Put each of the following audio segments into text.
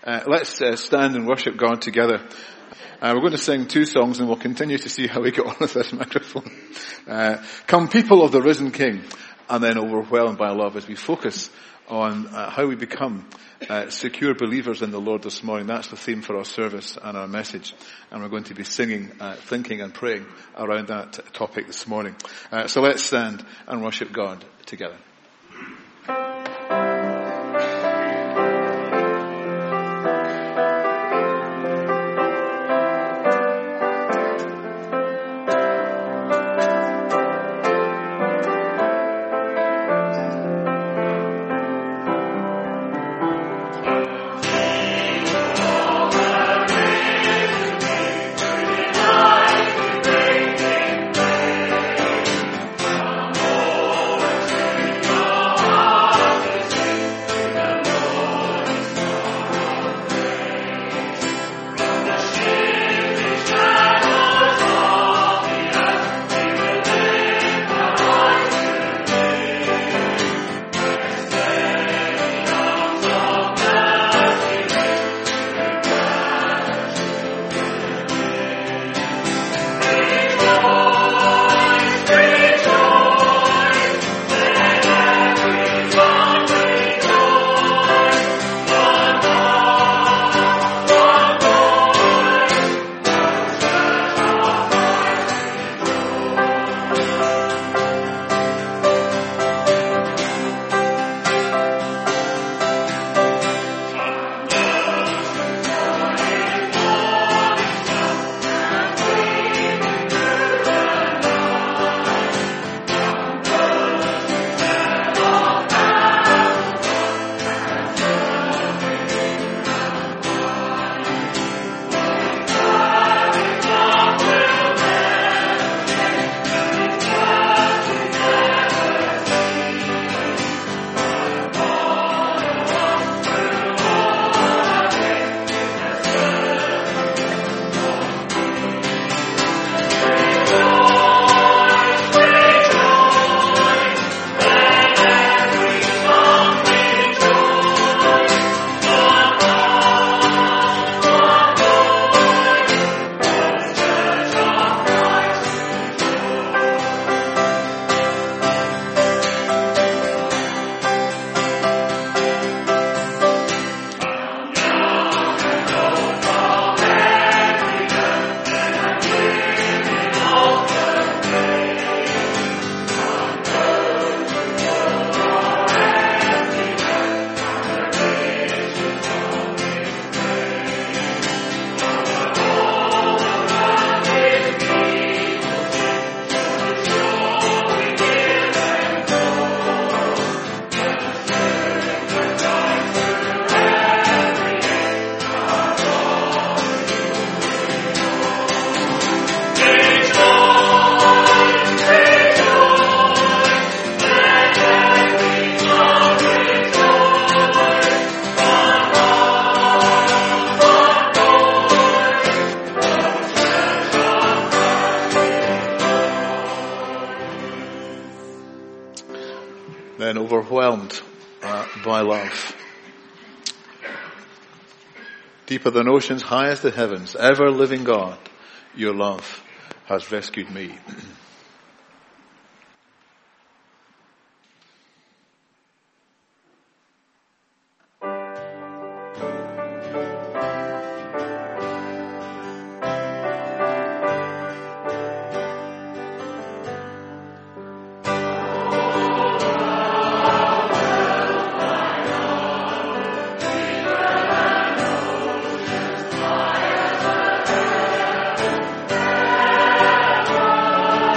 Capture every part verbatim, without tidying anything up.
Uh, let's uh, stand and worship God together. Uh, we're going to sing two songs and we'll continue to see how we get on with this microphone. Uh, Come People of the Risen King, and then Overwhelmed by Love, as we focus on uh, how we become uh, secure believers in the Lord this morning. That's the theme for our service and our message. And we're going to be singing, uh, thinking and praying around that topic this morning. Uh, so let's stand and worship God together. Overwhelmed uh, by love. Deeper than oceans, high as the heavens, ever living God, your love has rescued me. Thank you.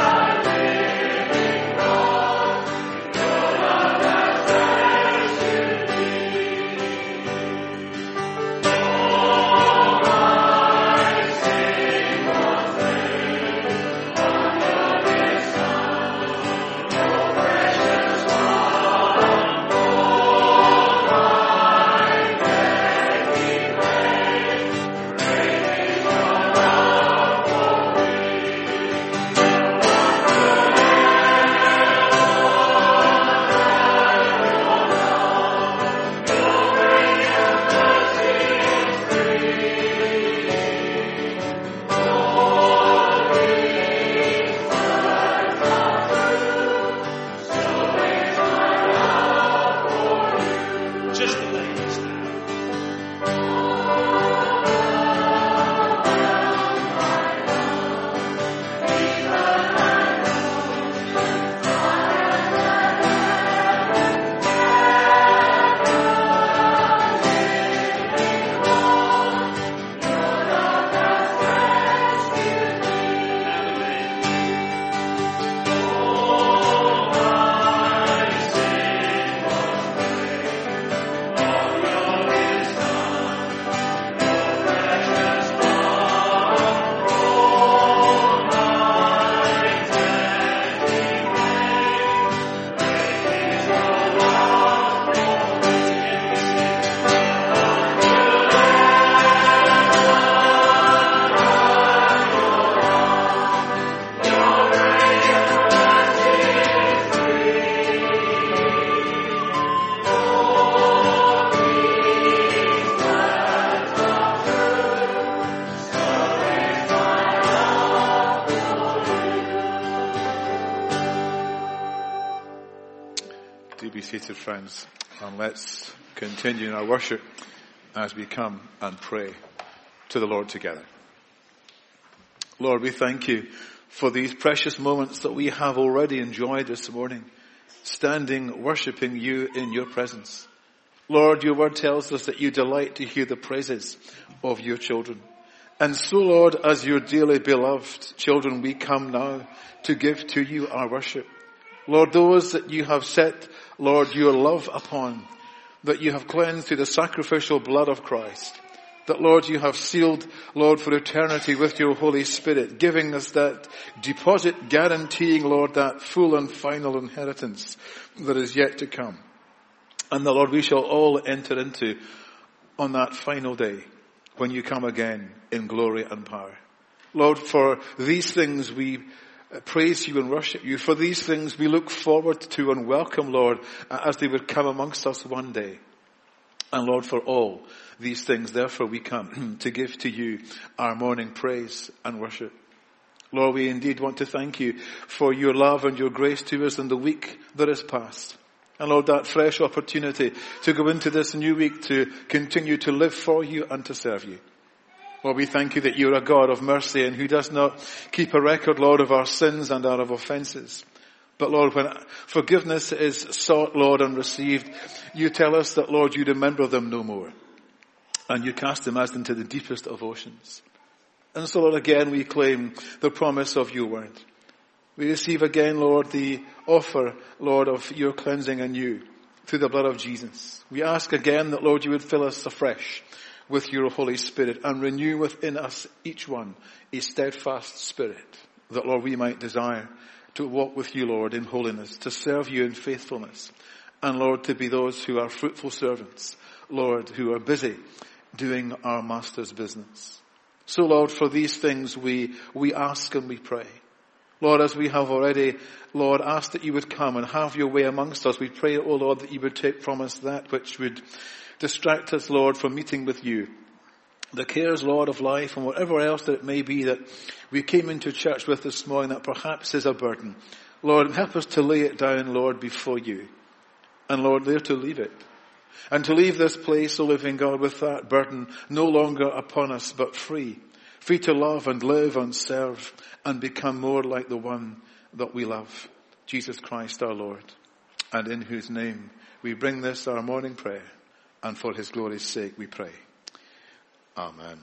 seated, friends, and let's continue in our worship as we come and pray to the Lord together. Lord, we thank you for these precious moments that we have already enjoyed this morning, standing, worshipping you in your presence. Lord, your word tells us that you delight to hear the praises of your children. And so, Lord, as your dearly beloved children, we come now to give to you our worship. Lord, those that you have set, Lord, your love upon, that you have cleansed through the sacrificial blood of Christ, that, Lord, you have sealed, Lord, for eternity with your Holy Spirit, giving us that deposit, guaranteeing, Lord, that full and final inheritance that is yet to come. And the Lord, we shall all enter into on that final day when you come again in glory and power. Lord, for these things we praise you and worship you. For these things we look forward to and welcome, Lord, as they would come amongst us one day. And Lord, for all these things, therefore we come to give to you our morning praise and worship. Lord, we indeed want to thank you for your love and your grace to us in the week that has passed. And Lord, that fresh opportunity to go into this new week to continue to live for you and to serve you. Lord, we thank you that you're a God of mercy and who does not keep a record, Lord, of our sins and our offences. But Lord, when forgiveness is sought, Lord, and received, you tell us that, Lord, you remember them no more. And you cast them as into the deepest of oceans. And so, Lord, again we claim the promise of your word. We receive again, Lord, the offer, Lord, of your cleansing anew through the blood of Jesus. We ask again that, Lord, you would fill us afresh with your Holy Spirit and renew within us each one a steadfast spirit, that, Lord, we might desire to walk with you, Lord, in holiness, to serve you in faithfulness, and, Lord, to be those who are fruitful servants, Lord, who are busy doing our Master's business. So, Lord, for these things we, we ask and we pray. Lord, as we have already, Lord, asked that you would come and have your way amongst us, we pray, O Lord, that you would take from us that which would distract us, Lord, from meeting with you. The cares, Lord, of life and whatever else that it may be that we came into church with this morning that perhaps is a burden. Lord, help us to lay it down, Lord, before you. And Lord, there to leave it. And to leave this place, O living God, with that burden no longer upon us, but free. Free to love and live and serve and become more like the one that we love. Jesus Christ our Lord. And in whose name we bring this our morning prayer. And for his glory's sake we pray. Amen.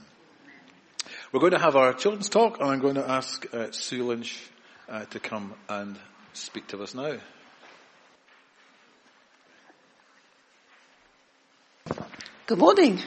We're going to have our children's talk, and I'm going to ask uh, Sue Lynch uh, to come and speak to us now. Good morning.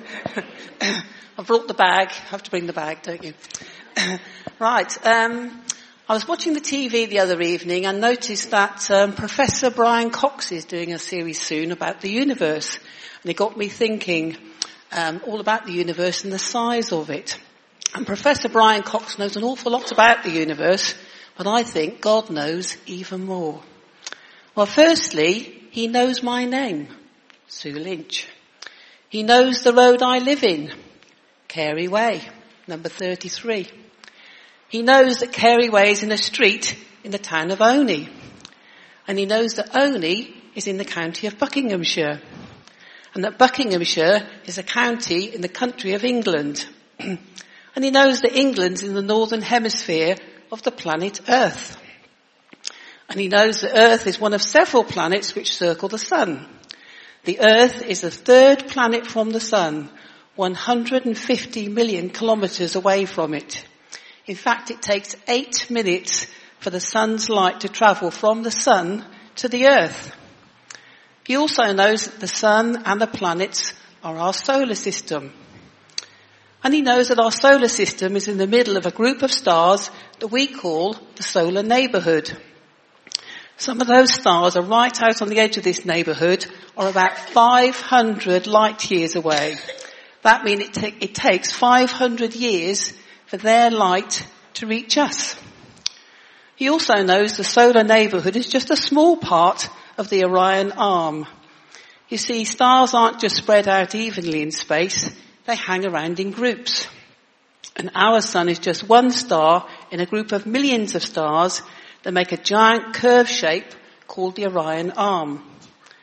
I brought the bag. I have to bring the bag, don't you? Right. Um, I was watching the T V the other evening and noticed that um, Professor Brian Cox is doing a series soon about the universe. And it got me thinking um, all about the universe and the size of it. And Professor Brian Cox knows an awful lot about the universe, but I think God knows even more. Well, firstly, he knows my name, Sue Lynch. He knows the road I live in, Carey Way, number thirty-three. He knows that Carey Way is in a street in the town of Oney. And he knows that Oney is in the county of Buckinghamshire. And that Buckinghamshire is a county in the country of England. And he knows that England's in the northern hemisphere of the planet Earth. And he knows that Earth is one of several planets which circle the sun. The Earth is the third planet from the sun, one hundred fifty million kilometres away from it. In fact, it takes eight minutes for the sun's light to travel from the sun to the Earth. He also knows that the sun and the planets are our solar system. And he knows that our solar system is in the middle of a group of stars that we call the solar neighbourhood. Some of those stars are right out on the edge of this neighbourhood, or about five hundred light years away. That means it, ta- it takes five hundred years for their light to reach us. He also knows the solar neighbourhood is just a small part of the Orion arm. You see, stars aren't just spread out evenly in space, they hang around in groups. And our sun is just one star in a group of millions of stars that make a giant curved shape called the Orion arm.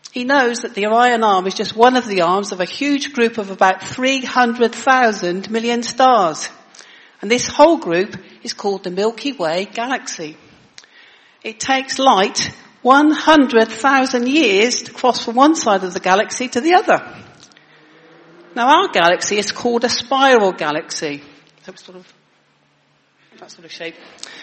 He knows that the Orion arm is just one of the arms of a huge group of about three hundred thousand million stars. And this whole group is called the Milky Way galaxy. It takes light one hundred thousand years to cross from one side of the galaxy to the other. Now our galaxy is called a spiral galaxy. So it's sort of, that sort of shape.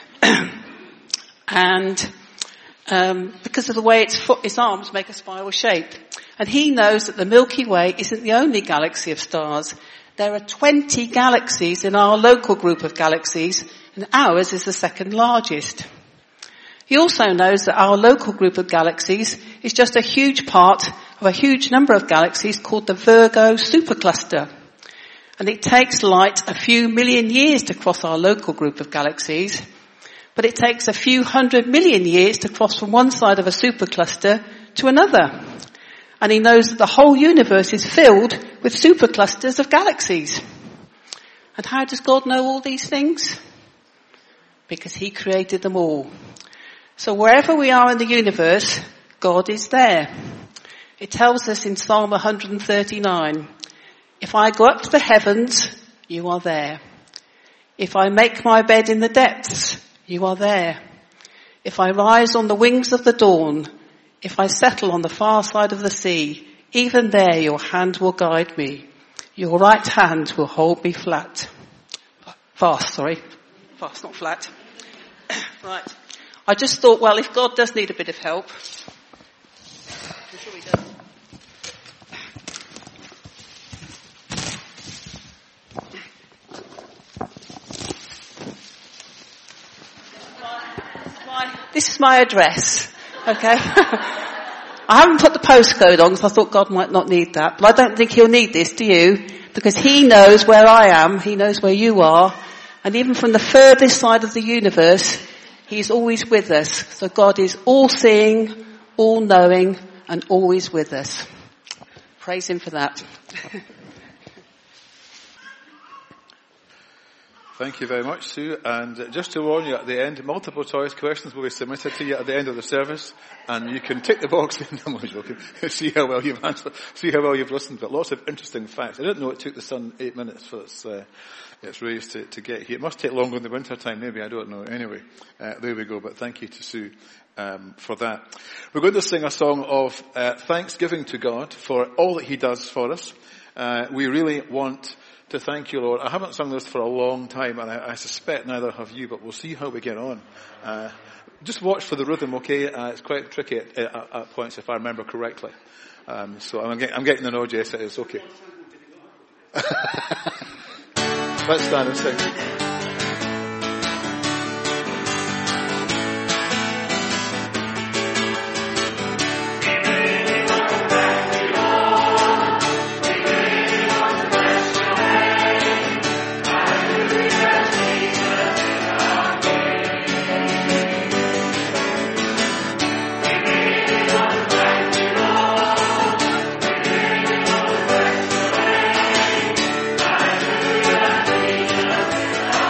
and um, because of the way its, foot, its arms make a spiral shape. And he knows that the Milky Way isn't the only galaxy of stars. There are twenty galaxies in our local group of galaxies, and ours is the second largest. He also knows that our local group of galaxies is just a huge part of a huge number of galaxies called the Virgo supercluster. And it takes light a few million years to cross our local group of galaxies, but it takes a few hundred million years to cross from one side of a supercluster to another. And he knows that the whole universe is filled with superclusters of galaxies. And how does God know all these things? Because he created them all. So wherever we are in the universe, God is there. It tells us in Psalm one thirty-nine, if I go up to the heavens, you are there. If I make my bed in the depths, you are there. If I rise on the wings of the dawn, if I settle on the far side of the sea, even there your hand will guide me. Your right hand will hold me flat. Fast, sorry. Fast, not flat. Right. I just thought, well, if God does need a bit of help, I'm sure he does. This is my address, okay? I haven't put the postcode on because I thought God might not need that, but I don't think he'll need this, do you? Because he knows where I am, he knows where you are, and even from the furthest side of the universe, he's always with us. So God is all-seeing, all-knowing, and always with us. Praise him for that. Thank you very much, Sue. And just to warn you, at the end, multiple choice questions will be submitted to you at the end of the service, and you can tick the box in. I'm joking. See how well you've answered, see how well you've listened. But lots of interesting facts. I didn't know it took the sun eight minutes for its uh, its rays to, to get here. It must take longer in the winter time, maybe. I don't know. Anyway, uh, there we go. But thank you to Sue um, for that. We're going to sing a song of uh, thanksgiving to God for all that He does for us. Uh, we really want to thank you, Lord. I haven't sung this for a long time, and I, I suspect neither have you, but we'll see how we get on. Uh, just watch for the rhythm, okay? Uh, it's quite tricky at, at, at points, if I remember correctly. Um, so I'm, get, I'm getting the nod, yes, it is, okay. Let's stand and sing. Hallelujah.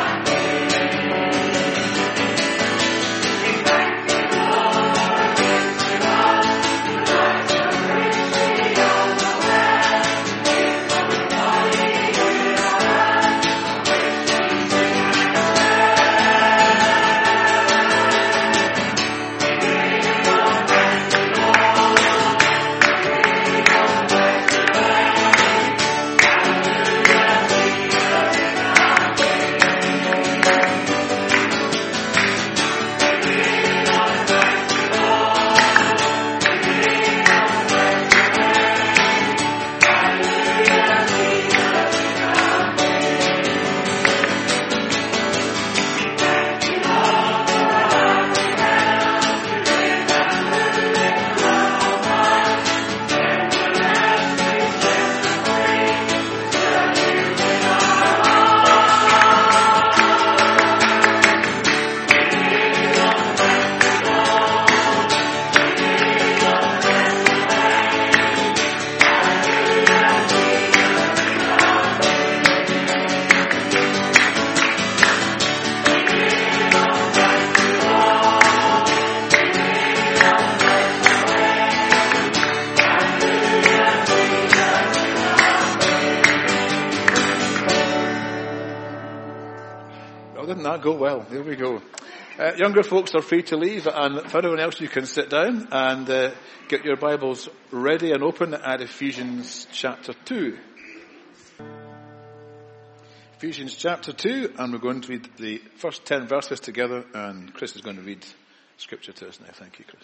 didn't that go well? There we go. Uh, younger folks are free to leave, and for everyone else you can sit down and uh, get your Bibles ready and open at Ephesians chapter two. Ephesians chapter two, and we're going to read the first ten verses together, and Chris is going to read scripture to us now. Thank you, Chris.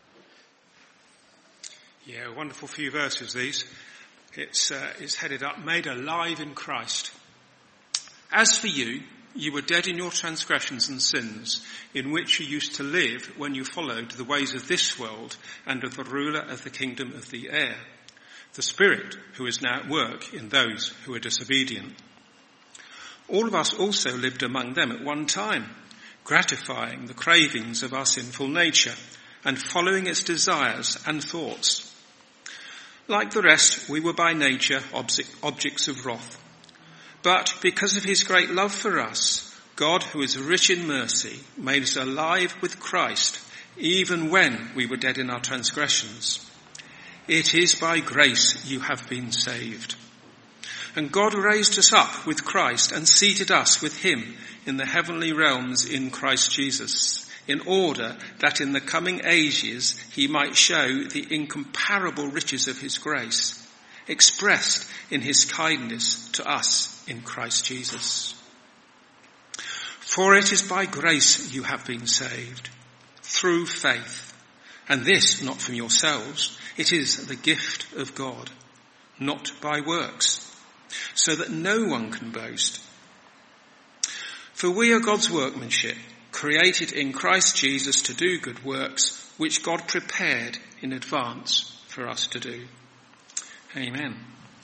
Yeah, wonderful few verses these. It's, uh, it's headed up, made alive in Christ. As for you, you were dead in your transgressions and sins, in which you used to live when you followed the ways of this world and of the ruler of the kingdom of the air, the Spirit who is now at work in those who are disobedient. All of us also lived among them at one time, gratifying the cravings of our sinful nature and following its desires and thoughts. Like the rest, we were by nature objects of wrath. But because of his great love for us, God, who is rich in mercy, made us alive with Christ, even when we were dead in our transgressions. It is by grace you have been saved. And God raised us up with Christ and seated us with him in the heavenly realms in Christ Jesus, in order that in the coming ages he might show the incomparable riches of his grace, expressed in his kindness to us in Christ Jesus. For it is by grace you have been saved, through faith, and this not from yourselves, it is the gift of God, not by works, so that no one can boast. For we are God's workmanship, created in Christ Jesus to do good works, which God prepared in advance for us to do. Amen.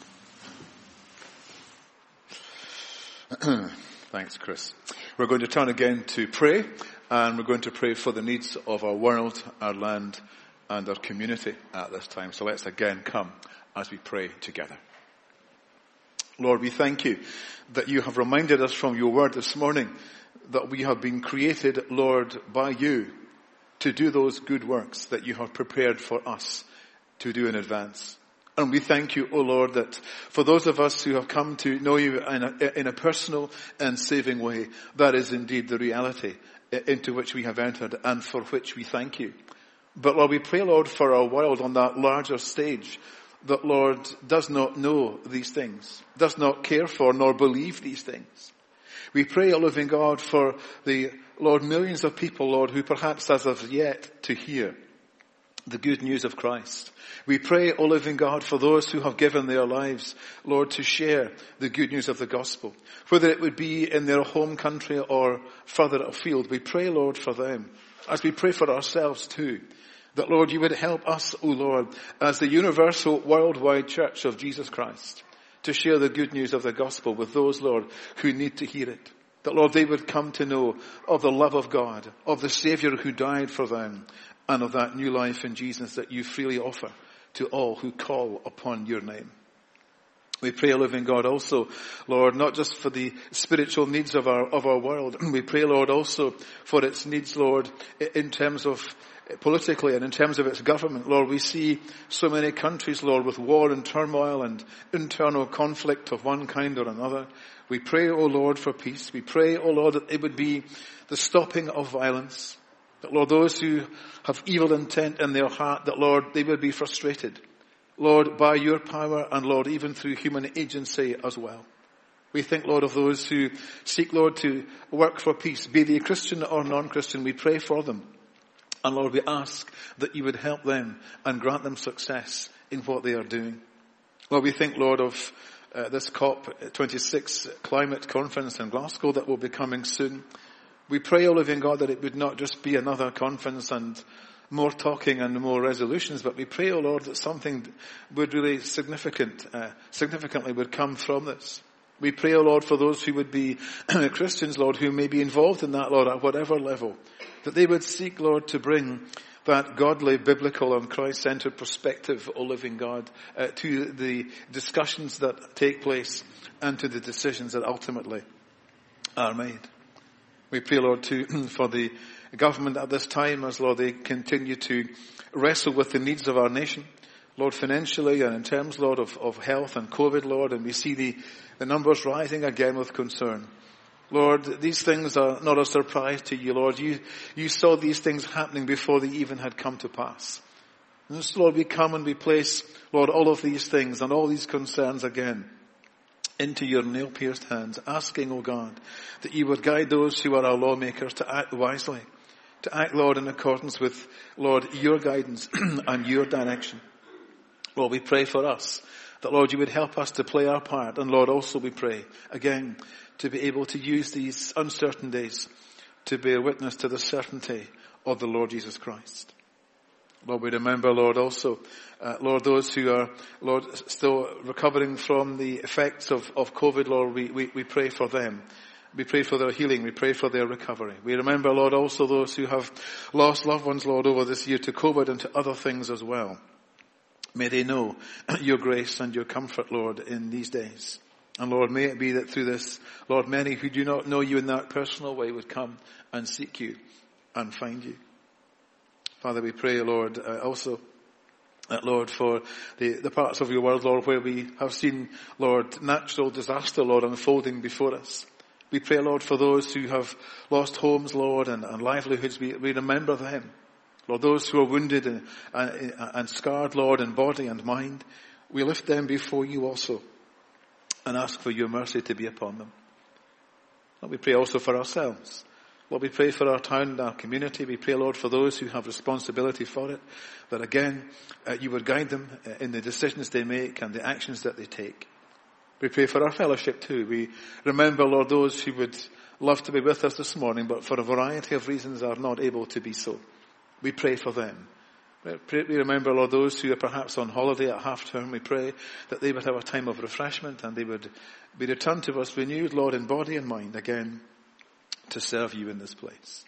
Thanks, Chris. We're going to turn again to pray, and we're going to pray for the needs of our world, our land, and our community at this time. So let's again come as we pray together. Lord, we thank you that you have reminded us from your word this morning that we have been created, Lord, by you to do those good works that you have prepared for us to do in advance. And we thank you, O Lord, that for those of us who have come to know you in a, in a personal and saving way, that is indeed the reality into which we have entered and for which we thank you. But Lord, we pray, Lord, for our world on that larger stage that, Lord, does not know these things, does not care for nor believe these things. We pray, O living God, for the, Lord, millions of people, Lord, who perhaps as of yet to hear the good news of Christ. We pray, O living God, for those who have given their lives, Lord, to share the good news of the gospel, whether it would be in their home country or further afield. We pray, Lord, for them, as we pray for ourselves too, that, Lord, you would help us, O Lord, as the universal worldwide church of Jesus Christ, to share the good news of the gospel with those, Lord, who need to hear it. That, Lord, they would come to know of the love of God, of the Saviour who died for them, and of that new life in Jesus that you freely offer to all who call upon your name. We pray, O living God, also, Lord, not just for the spiritual needs of our, of our world. We pray, Lord, also for its needs, Lord, in terms of politically and in terms of its government. Lord, we see so many countries, Lord, with war and turmoil and internal conflict of one kind or another. We pray, O Lord, for peace. We pray, O Lord, that it would be the stopping of violence. That, Lord, those who have evil intent in their heart, that, Lord, they will be frustrated. Lord, by your power and, Lord, even through human agency as well. We think, Lord, of those who seek, Lord, to work for peace, be they Christian or non-Christian. We pray for them. And, Lord, we ask that you would help them and grant them success in what they are doing. Lord, we think, Lord, of uh, this COP twenty-six climate conference in Glasgow that will be coming soon. We pray, O living God, that it would not just be another conference and more talking and more resolutions, but we pray, O Lord, that something would really significant, uh, significantly would come from this. We pray, O Lord, for those who would be Christians, Lord, who may be involved in that, Lord, at whatever level, that they would seek, Lord, to bring that godly, biblical and Christ-centered perspective, O living God, uh, to the discussions that take place and to the decisions that ultimately are made. We pray, Lord, too, for the government at this time as, Lord, they continue to wrestle with the needs of our nation. Lord, financially and in terms, Lord, of, of health and COVID, Lord, and we see the, the numbers rising again with concern. Lord, these things are not a surprise to you, Lord. You, you saw these things happening before they even had come to pass. And so, Lord, we come and we place, Lord, all of these things and all these concerns again into your nail-pierced hands, asking, O God, that you would guide those who are our lawmakers to act wisely, to act, Lord, in accordance with, Lord, your guidance and your direction. Lord, we pray for us, that, Lord, you would help us to play our part. And, Lord, also we pray, again, to be able to use these uncertain days to bear witness to the certainty of the Lord Jesus Christ. Lord, we remember, Lord, also, uh, Lord, those who are, Lord, still recovering from the effects of, of COVID, Lord, we, we, we pray for them. We pray for their healing. We pray for their recovery. We remember, Lord, also those who have lost loved ones, Lord, over this year to COVID and to other things as well. May they know your grace and your comfort, Lord, in these days. And Lord, may it be that through this, Lord, many who do not know you in that personal way would come and seek you and find you. Father, we pray, Lord, uh, also, uh, Lord, for the, the parts of your world, Lord, where we have seen, Lord, natural disaster, Lord, unfolding before us. We pray, Lord, for those who have lost homes, Lord, and, and livelihoods. We, we remember them. Lord, those who are wounded and, and, and scarred, Lord, in body and mind, we lift them before you also and ask for your mercy to be upon them. Lord, we pray also for ourselves. Lord, we pray for our town and our community. We pray, Lord, for those who have responsibility for it, that again, uh, you would guide them in the decisions they make and the actions that they take. We pray for our fellowship too. We remember, Lord, those who would love to be with us this morning, but for a variety of reasons are not able to be so. We pray for them. We remember, Lord, those who are perhaps on holiday at half term. We pray that they would have a time of refreshment and they would be returned to us renewed, Lord, in body and mind again, to serve you in this place.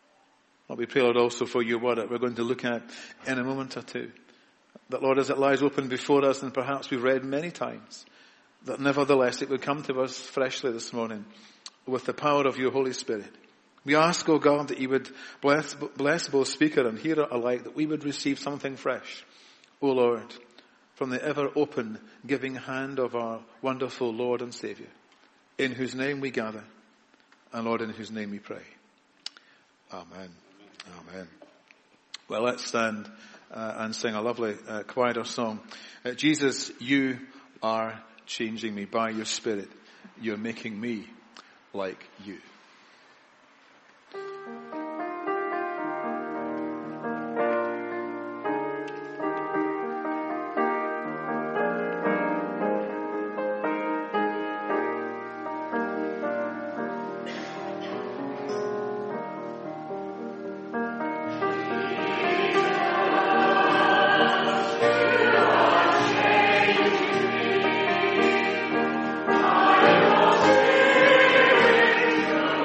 Lord, we pray, Lord, also for your word that we're going to look at in a moment or two. That, Lord, as it lies open before us and perhaps we've read many times, that nevertheless it would come to us freshly this morning with the power of your Holy Spirit. We ask, O God, that you would bless, bless both speaker and hearer alike, that we would receive something fresh, O Lord, from the ever open giving hand of our wonderful Lord and Saviour, in whose name we gather. And Lord, in whose name we pray. Amen. Amen. Well, let's stand uh, and sing a lovely uh, quieter song. Uh, Jesus, you are changing me by your Spirit. You're making me like you. Thank you.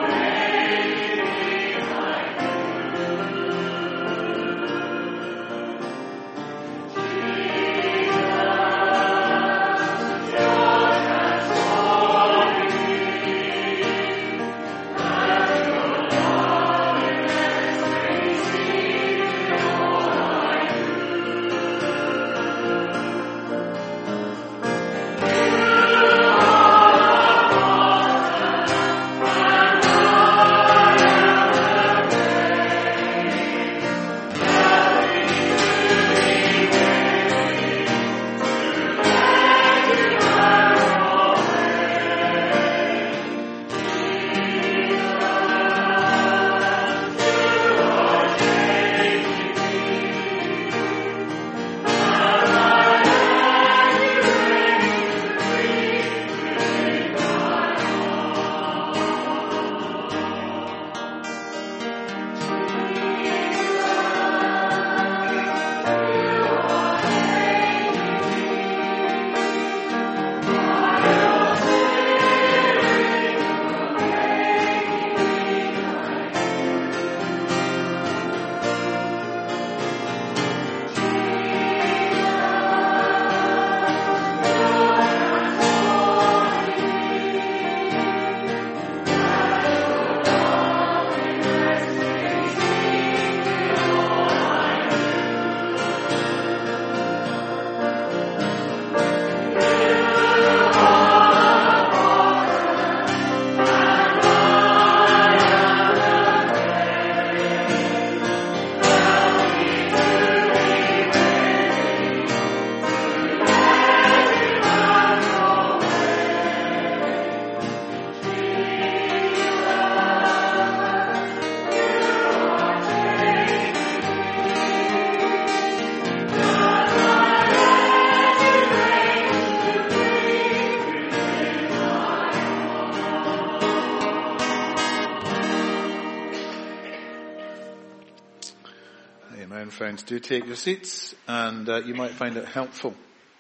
friends, do take your seats, and uh, you might find it helpful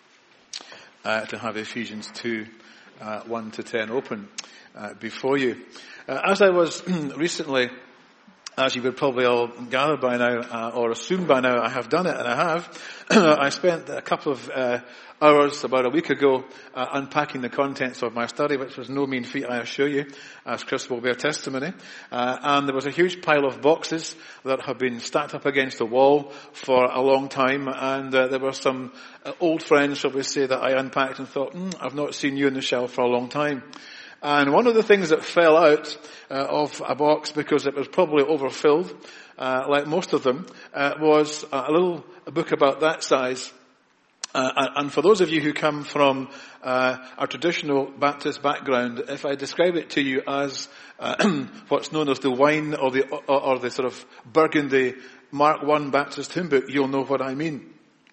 uh, to have Ephesians two, uh, one to ten open uh, before you. Uh, as I was recently, as you would probably all gather by now, uh, or assume by now, I have done it, and I have. I spent a couple of uh, hours, about a week ago, uh, unpacking the contents of my study, which was no mean feat, I assure you, as Chris will bear testimony. Uh, and there was a huge pile of boxes that have been stacked up against the wall for a long time, and uh, there were some uh, old friends, shall we say, that I unpacked and thought, mm, I've not seen you on the shelf for a long time. And one of the things that fell out uh, of a box, because it was probably overfilled, uh, like most of them, uh, was a little a book about that size. Uh, and for those of you who come from uh, a traditional Baptist background, if I describe it to you as uh, what's known as the wine or the or, or the sort of Burgundy Mark One Baptist hymn book, you'll know what I mean.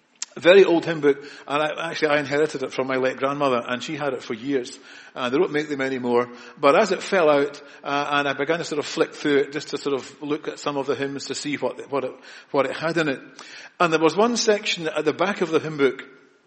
A very old hymn book, and I, actually I inherited it from my late grandmother, and she had it for years. Uh, they don't make them anymore. But as it fell out, uh, and I began to sort of flick through it just to sort of look at some of the hymns to see what, what it, what it had in it. And there was one section at the back of the hymn book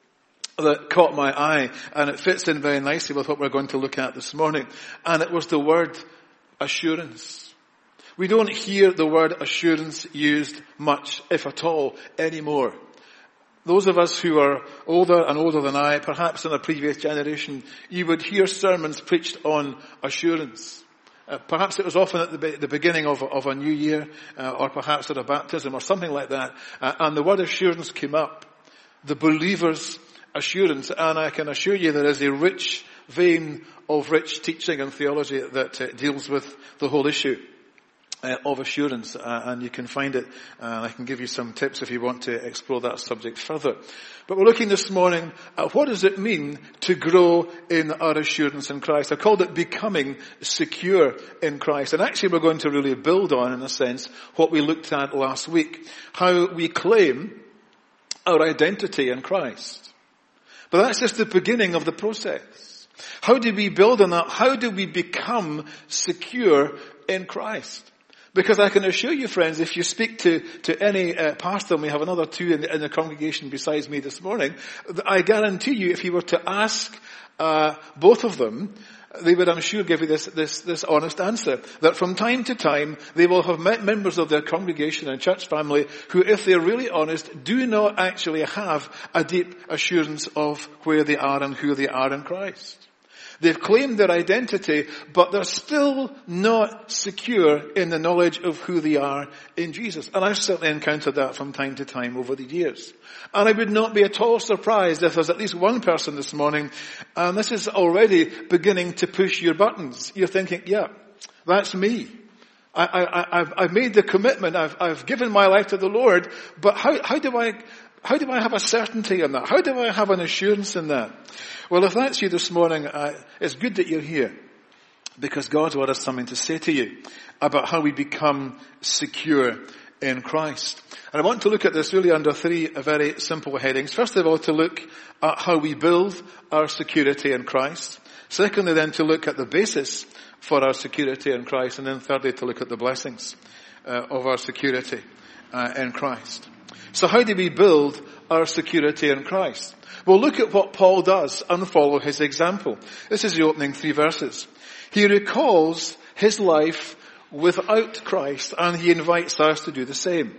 that caught my eye, and it fits in very nicely with what we're going to look at this morning. And it was the word assurance. We don't hear the word assurance used much, if at all, anymore. Those of us who are older and older than I, perhaps in a previous generation, you would hear sermons preached on assurance. Uh, perhaps it was often at the, be- the beginning of, of a new year, uh, or perhaps at a baptism or something like that. Uh, and the word assurance came up. The believer's assurance. And I can assure you there is a rich vein of rich teaching and theology that uh, deals with the whole issue Uh, of assurance, uh, and you can find it, and uh, I can give you some tips if you want to explore that subject further. But we're looking this morning at what does it mean to grow in our assurance in Christ. I called it becoming secure in Christ. And actually we're going to really build on, in a sense, what we looked at last week. How we claim our identity in Christ. But that's just the beginning of the process. How do we build on that? How do we become secure in Christ? Because I can assure you, friends, if you speak to, to any uh, pastor, and we have another two in the, in the congregation besides me this morning, I guarantee you if you were to ask uh, both of them, they would, I'm sure, give you this, this, this honest answer. That from time to time, they will have met members of their congregation and church family who, if they're really honest, do not actually have a deep assurance of where they are and who they are in Christ. They've claimed their identity, but they're still not secure in the knowledge of who they are in Jesus. And I've certainly encountered that from time to time over the years. And I would not be at all surprised if there's at least one person this morning, and this is already beginning to push your buttons. You're thinking, yeah, that's me. I, I, I've, I've made the commitment. I've, I've given my life to the Lord, but how, how do I... How do I have a certainty in that? How do I have an assurance in that? Well, if that's you this morning, uh, it's good that you're here, because God's word has something to say to you about how we become secure in Christ. And I want to look at this really under three very simple headings. First of all, to look at how we build our security in Christ. Secondly, then, to look at the basis for our security in Christ. And then thirdly, to look at the blessings uh, of our security uh, in Christ. So how do we build our security in Christ? Well, look at what Paul does and follow his example. This is the opening three verses. He recalls his life without Christ, and he invites us to do the same.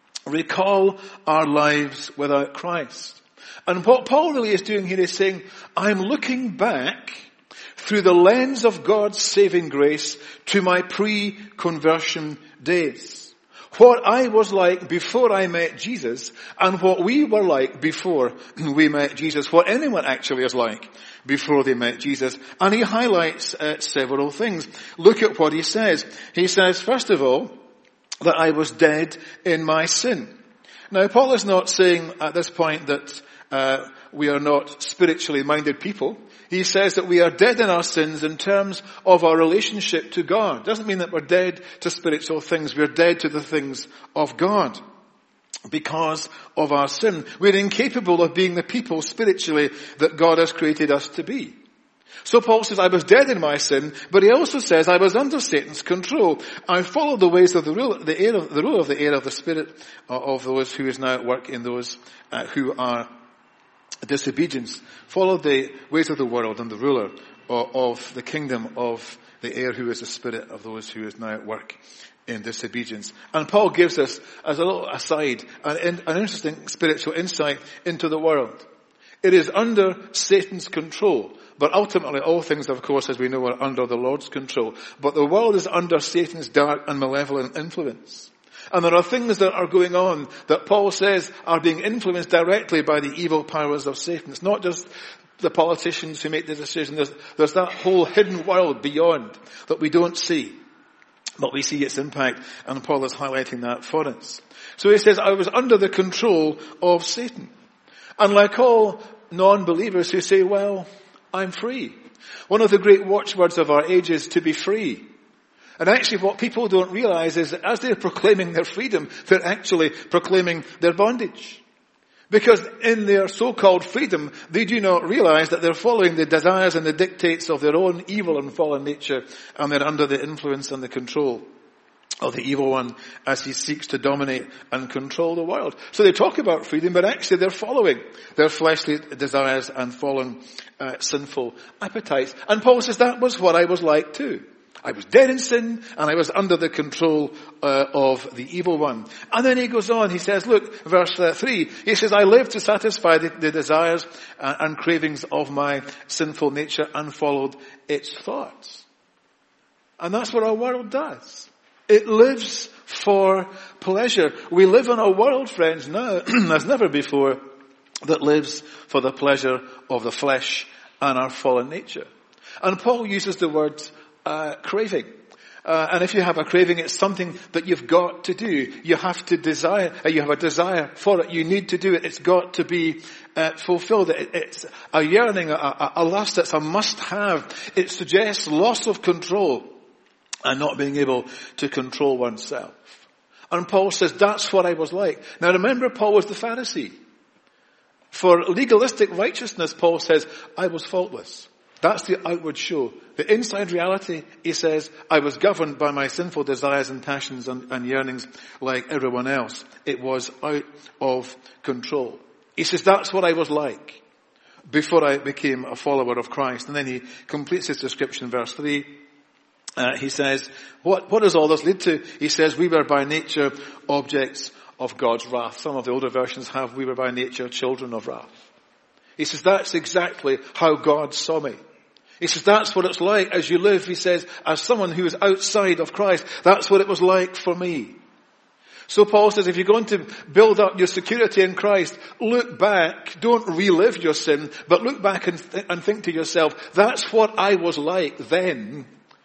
Recall our lives without Christ. And what Paul really is doing here is saying, I'm looking back through the lens of God's saving grace to my pre-conversion days. What I was like before I met Jesus, and what we were like before we met Jesus. What anyone actually is like before they met Jesus. And he highlights uh, several things. Look at what he says. He says, first of all, that I was dead in my sin. Now, Paul is not saying at this point that uh, we are not spiritually minded people. He says that we are dead in our sins in terms of our relationship to God. Doesn't mean that we're dead to spiritual things. We're dead to the things of God because of our sin. We're incapable of being the people spiritually that God has created us to be. So Paul says, I was dead in my sin, but he also says, I was under Satan's control. I followed the ways of the rule, the air of, the rule of the air of the spirit of those who is now at work in those uh, who are disobedience. Followed the ways of the world and the ruler of, of the kingdom of the air who is the spirit of those who is now at work in disobedience. And Paul gives us, as a little aside, an, an interesting spiritual insight into the world. It is under Satan's control. But ultimately, all things, of course, as we know, are under the Lord's control. But the world is under Satan's dark and malevolent influence. And there are things that are going on that Paul says are being influenced directly by the evil powers of Satan. It's not just the politicians who make the decision. There's, there's that whole hidden world beyond that we don't see. But we see its impact, and Paul is highlighting that for us. So he says, I was under the control of Satan. And like all non-believers who say, well, I'm free. One of the great watchwords of our age is to be free. And actually what people don't realize is that as they're proclaiming their freedom, they're actually proclaiming their bondage. Because in their so-called freedom, they do not realize that they're following the desires and the dictates of their own evil and fallen nature, and they're under the influence and the control of the evil one as he seeks to dominate and control the world. So they talk about freedom, but actually they're following their fleshly desires and fallen uh, sinful appetites. And Paul says that was what I was like too. I was dead in sin, and I was under the control uh, of the evil one. And then he goes on, he says, look, verse uh, three, he says, I lived to satisfy the, the desires uh, and cravings of my sinful nature and followed its thoughts. And that's what our world does. It lives for pleasure. We live in a world, friends, now, as never before, that lives for the pleasure of the flesh and our fallen nature. And Paul uses the word uh, craving. Uh, and if you have a craving, it's something that you've got to do. You have to desire, uh, you have a desire for it. You need to do it. It's got to be uh, fulfilled. It, it's a yearning, a, a, a lust. It's a must-have. It suggests loss of control and not being able to control oneself. And Paul says, that's what I was like. Now remember, Paul was the Pharisee. For legalistic righteousness, Paul says, I was faultless. That's the outward show. The inside reality, he says, I was governed by my sinful desires and passions and, and yearnings like everyone else. It was out of control. He says, that's what I was like before I became a follower of Christ. And then he completes his description in verse three. Uh, he says, what, what does all this lead to? He says, we were by nature objects of God's wrath. Some of the older versions have, we were by nature children of wrath. He says, that's exactly how God saw me. He says, that's what it's like as you live, he says, as someone who is outside of Christ. That's what it was like for me. So Paul says, if you're going to build up your security in Christ, look back, don't relive your sin, but look back and, th- and think to yourself, that's what I was like then.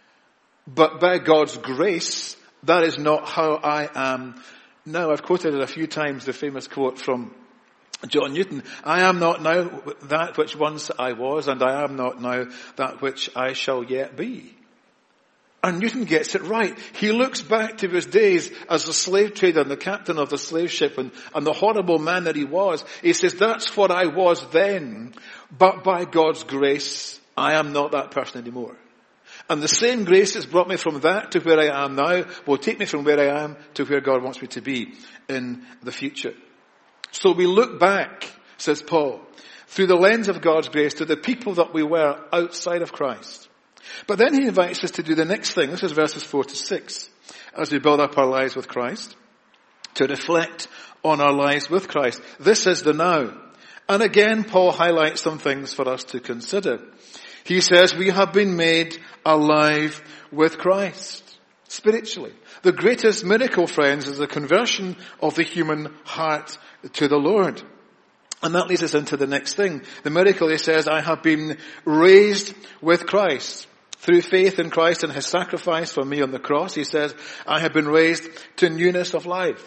But by God's grace, that is not how I am now. I've quoted it a few times, the famous quote from John Newton. I am not now that which once I was, and I am not now that which I shall yet be. And Newton gets it right. He looks back to his days as a slave trader and the captain of the slave ship and, and the horrible man that he was. He says, that's what I was then, but by God's grace, I am not that person anymore. And the same grace that's brought me from that to where I am now will take me from where I am to where God wants me to be in the future. So we look back, says Paul, through the lens of God's grace to the people that we were outside of Christ. But then he invites us to do the next thing. This is verses four to six. As we build up our lives with Christ, to reflect on our lives with Christ. This is the now. And again, Paul highlights some things for us to consider. He says, we have been made alive with Christ, spiritually. The greatest miracle, friends, is the conversion of the human heart to the Lord. And that leads us into the next thing. The miracle, he says, I have been raised with Christ. Through faith in Christ and his sacrifice for me on the cross, he says, I have been raised to newness of life.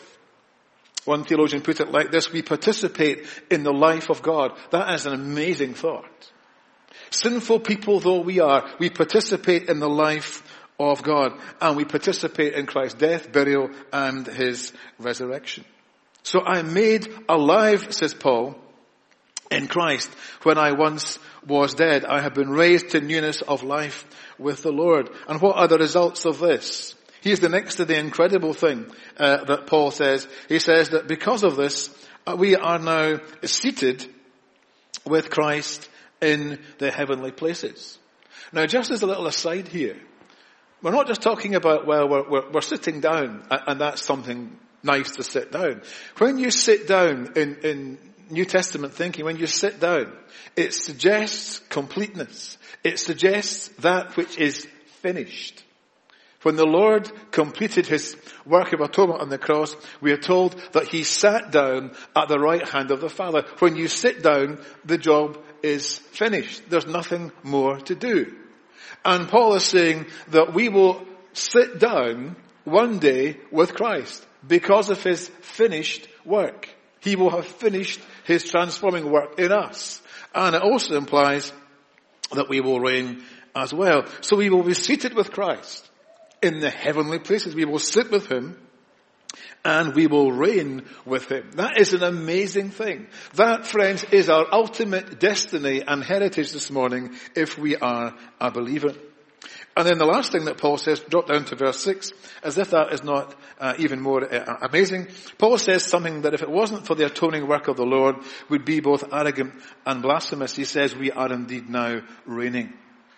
One theologian put it like this, we participate in the life of God. That is an amazing thought. Sinful people though we are, we participate in the life of God, and we participate in Christ's death, burial, and his resurrection. So I'm made alive, says Paul, In Christ, when I once was dead, I have been raised to newness of life with the Lord. And what are the results of this? Here's the next to the incredible thing uh, that Paul says. He says that because of this, uh, we are now seated with Christ in the heavenly places. Now, just as a little aside here, we're not just talking about, well, we're, we're, we're sitting down, and that's something nice to sit down. When you sit down in, in New Testament thinking, when you sit down, it suggests completeness. It suggests that which is finished. When the Lord completed his work of atonement on the cross, we are told that he sat down at the right hand of the Father. When you sit down, the job is finished. There's nothing more to do. And Paul is saying that we will sit down one day with Christ because of his finished work. He will have finished his transforming work in us. And it also implies that we will reign as well. So we will be seated with Christ in the heavenly places. We will sit with him and we will reign with him. That is an amazing thing. That, friends, is our ultimate destiny and heritage this morning if we are a believer. And then the last thing that Paul says, drop down to verse six, as if that is not uh, even more uh, amazing. Paul says something that if it wasn't for the atoning work of the Lord would be both arrogant and blasphemous. He says we are indeed now reigning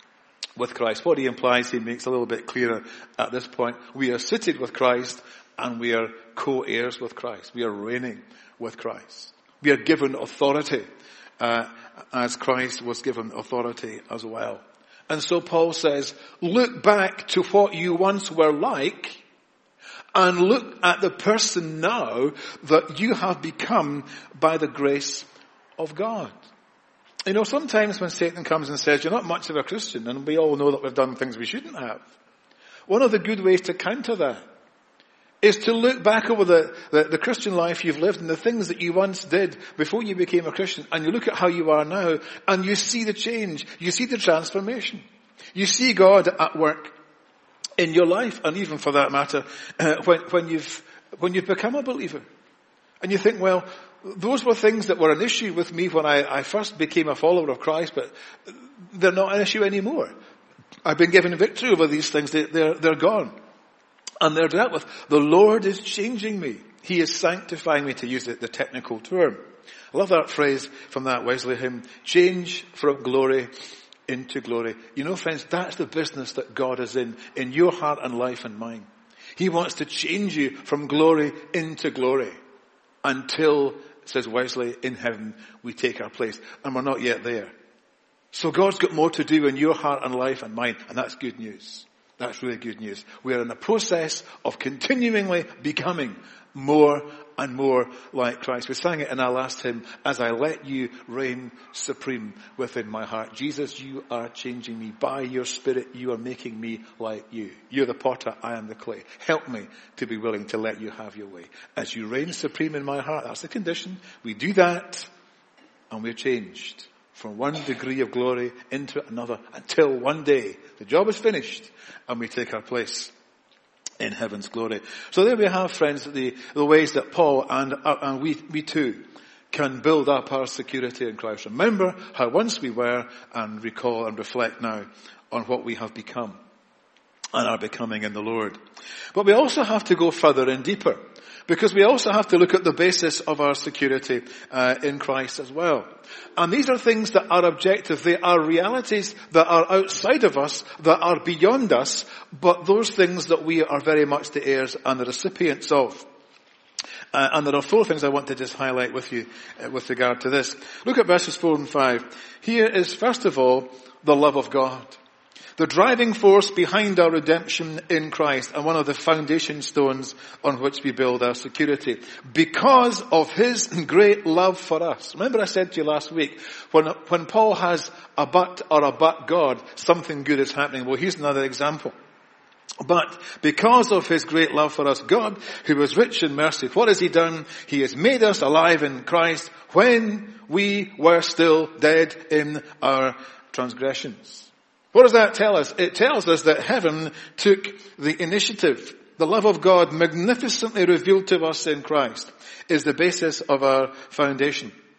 with Christ. What he implies, he makes a little bit clearer at this point. We are seated with Christ and we are co-heirs with Christ. We are reigning with Christ. We are given authority uh, as Christ was given authority as well. And so Paul says, look back to what you once were like and look at the person now that you have become by the grace of God. You know, sometimes when Satan comes and says, you're not much of a Christian, and we all know that we've done things we shouldn't have, one of the good ways to counter that is to look back over the, the, the Christian life you've lived and the things that you once did before you became a Christian, and you look at how you are now, and you see the change, you see the transformation. You see God at work in your life, and even for that matter, uh, when, when you've, when you've become a believer. And you think, well, those were things that were an issue with me when I, I first became a follower of Christ, but they're not an issue anymore. I've been given victory over these things. They, they're, they're gone. And they're dealt with. The Lord is changing me. He is sanctifying me, to use the, the technical term. I love that phrase from that Wesley hymn. Change from glory into glory. You know, friends, that's the business that God is in, in your heart and life and mine. He wants to change you from glory into glory until, says Wesley, in heaven we take our place. And we're not yet there. So God's got more to do in your heart and life and mine, and that's good news. That's really good news. We are in the process of continually becoming more and more like Christ. We sang it in our last hymn, as I let you reign supreme within my heart. Jesus, you are changing me. By your Spirit, you are making me like you. You're the potter, I am the clay. Help me to be willing to let you have your way. As you reign supreme in my heart, that's the condition. We do that, and we're changed from one degree of glory into another, until one day the job is finished and we take our place in heaven's glory. So there we have, friends, the, the ways that Paul and, uh, and we, we too can build up our security in Christ. Remember how once we were, and recall and reflect now on what we have become and are becoming in the Lord. But we also have to go further and deeper, because we also have to look at the basis of our security uh, in Christ as well. And these are things that are objective. They are realities that are outside of us, that are beyond us, but those things that we are very much the heirs and the recipients of. Uh, and there are four things I want to just highlight with you uh, with regard to this. Look at verses four and five. Here is, first of all, the love of God. The driving force behind our redemption in Christ, and one of the foundation stones on which we build our security. Because of his great love for us. Remember I said to you last week, when, when Paul has a but or a but God, something good is happening. Well, here's another example. But because of his great love for us, God, who was rich in mercy, what has he done? He has made us alive in Christ when we were still dead in our transgressions. What does that tell us? It tells us that heaven took the initiative. The love of God, magnificently revealed to us in Christ, is the basis of our foundation.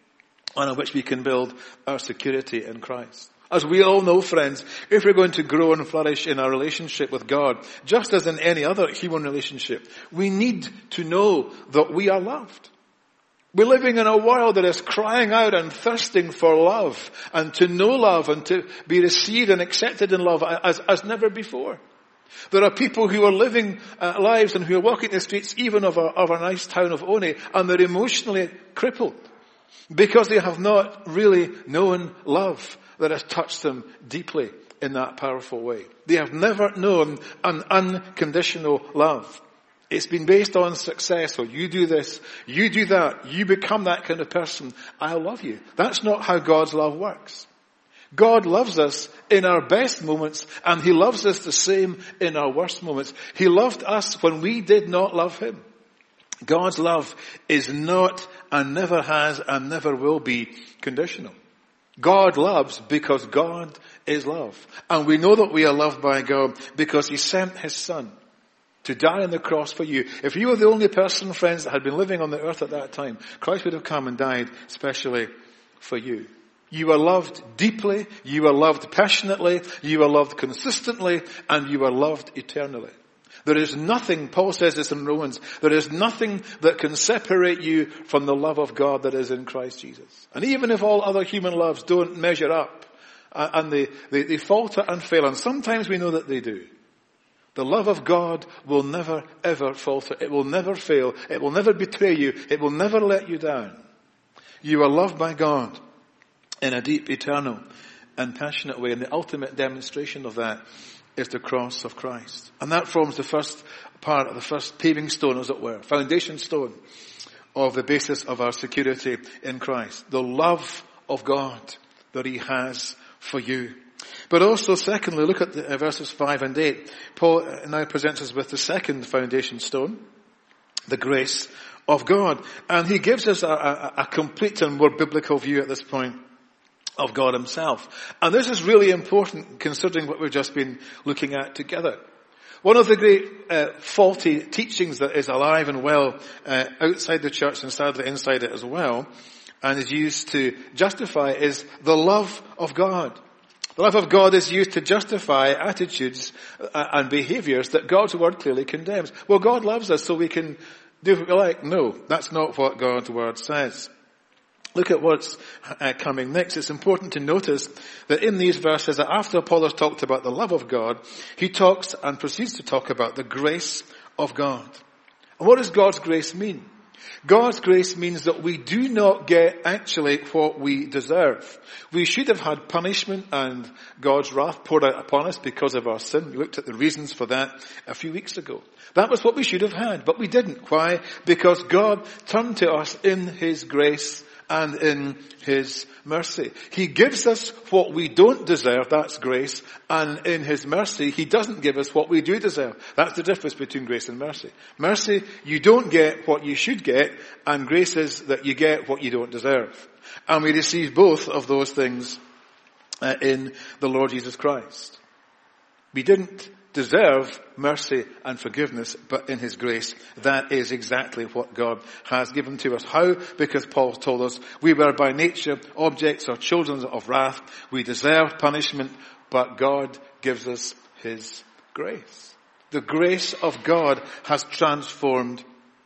on which we can build our security in Christ. As we all know, friends, if we're going to grow and flourish in our relationship with God, just as in any other human relationship, we need to know that we are loved. We're living in a world that is crying out and thirsting for love, and to know love, and to be received and accepted in love as, as never before. There are people who are living uh, lives and who are walking the streets even of our, of our nice town of One, and they're emotionally crippled because they have not really known love that has touched them deeply in that powerful way. They have never known an unconditional love. It's been based on success. So you do this, you do that, you become that kind of person, I'll love you. That's not how God's love works. God loves us in our best moments, and He loves us the same in our worst moments. He loved us when we did not love Him. God's love is not, and never has, and never will be conditional. God loves because God is love. And we know that we are loved by God because He sent His Son to die on the cross for you. If you were the only person, friends, that had been living on the earth at that time, Christ would have come and died specially for you. You are loved deeply, you are loved passionately, you are loved consistently, and you are loved eternally. There is nothing, Paul says this in Romans, there is nothing that can separate you from the love of God that is in Christ Jesus. And even if all other human loves don't measure up, uh, and they, they, they falter and fail, and sometimes we know that they do, the love of God will never ever falter. It will never fail. It will never betray you. It will never let you down. You are loved by God in a deep, eternal, and passionate way. And the ultimate demonstration of that is the cross of Christ. And that forms the first part of the first paving stone, as it were, foundation stone of the basis of our security in Christ. The love of God that He has for you. But also, secondly, look at the, uh, verses five and eight. Paul now presents us with the second foundation stone, the grace of God. And he gives us a, a, a complete and more biblical view at this point of God Himself. And this is really important considering what we've just been looking at together. One of the great uh, faulty teachings that is alive and well uh, outside the church and sadly inside it as well, and is used to justify, is the love of God. The love of God is used to justify attitudes and behaviors that God's Word clearly condemns. Well, God loves us so we can do what we like. No, that's not what God's Word says. Look at what's uh, coming next. It's important to notice that in these verses, that after Paul has talked about the love of God, he talks and proceeds to talk about the grace of God. And what does God's grace mean? God's grace means that we do not get actually what we deserve. We should have had punishment and God's wrath poured out upon us because of our sin. We looked at the reasons for that a few weeks ago. That was what we should have had, but we didn't. Why? Because God turned to us in His grace and in His mercy. He gives us what we don't deserve, that's grace, and in His mercy, He doesn't give us what we do deserve. That's the difference between grace and mercy. Mercy, you don't get what you should get, and grace is that you get what you don't deserve. And we receive both of those things uh, in the Lord Jesus Christ. We didn't deserve mercy and forgiveness, but in His grace, that is exactly what God has given to us. How? Because Paul told us we were by nature objects or children of wrath. We deserved punishment, but God gives us His grace. The grace of God has transformed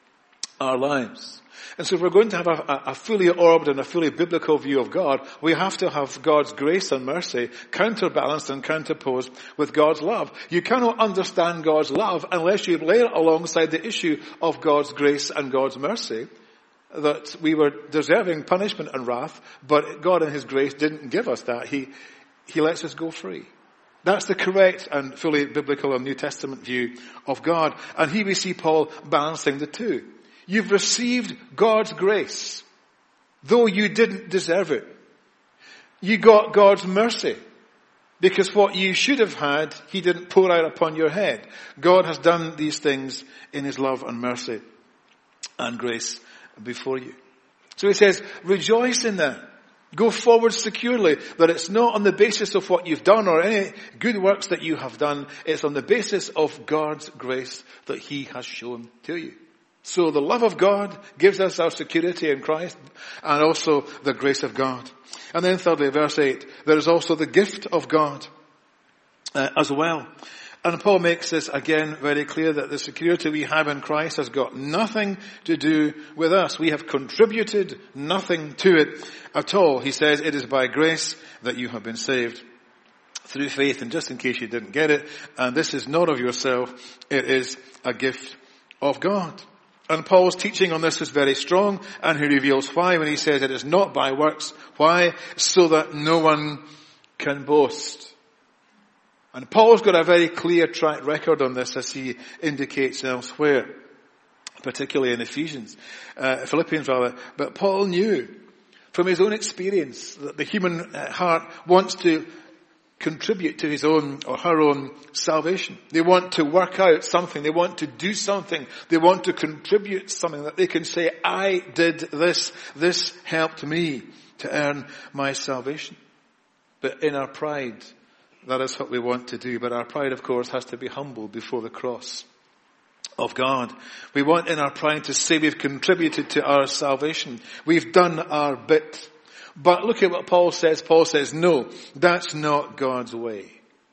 our lives. And so if we're going to have a, a fully orbed and a fully biblical view of God, we have to have God's grace and mercy counterbalanced and counterposed with God's love. You cannot understand God's love unless you lay it alongside the issue of God's grace and God's mercy, that we were deserving punishment and wrath, but God in His grace didn't give us that. He, He lets us go free. That's the correct and fully biblical and New Testament view of God. And here we see Paul balancing the two. You've received God's grace, though you didn't deserve it. You got God's mercy, because what you should have had, He didn't pour out upon your head. God has done these things in His love and mercy and grace before you. So he says, rejoice in that. Go forward securely, that it's not on the basis of what you've done or any good works that you have done. It's on the basis of God's grace that He has shown to you. So the love of God gives us our security in Christ, and also the grace of God. And then thirdly, verse eight, there is also the gift of God uh, as well. And Paul makes this again very clear that the security we have in Christ has got nothing to do with us. We have contributed nothing to it at all. He says it is by grace that you have been saved through faith. And just in case you didn't get it, and this is not of yourself, it is a gift of God. And Paul's teaching on this is very strong, and he reveals why when he says it is not by works. Why? So that no one can boast. And Paul's got a very clear track record on this, as he indicates elsewhere, particularly in Ephesians, uh, Philippians rather. But Paul knew from his own experience that the human heart wants to contribute to his own or her own salvation. They want to work out something. They want to do something. They want to contribute something that they can say, I did this. This helped me to earn my salvation. But in our pride, that is what we want to do. But our pride, of course, has to be humbled before the cross of God. We want in our pride to say we've contributed to our salvation. We've done our bit. But look at what Paul says. Paul says, no, that's not God's way.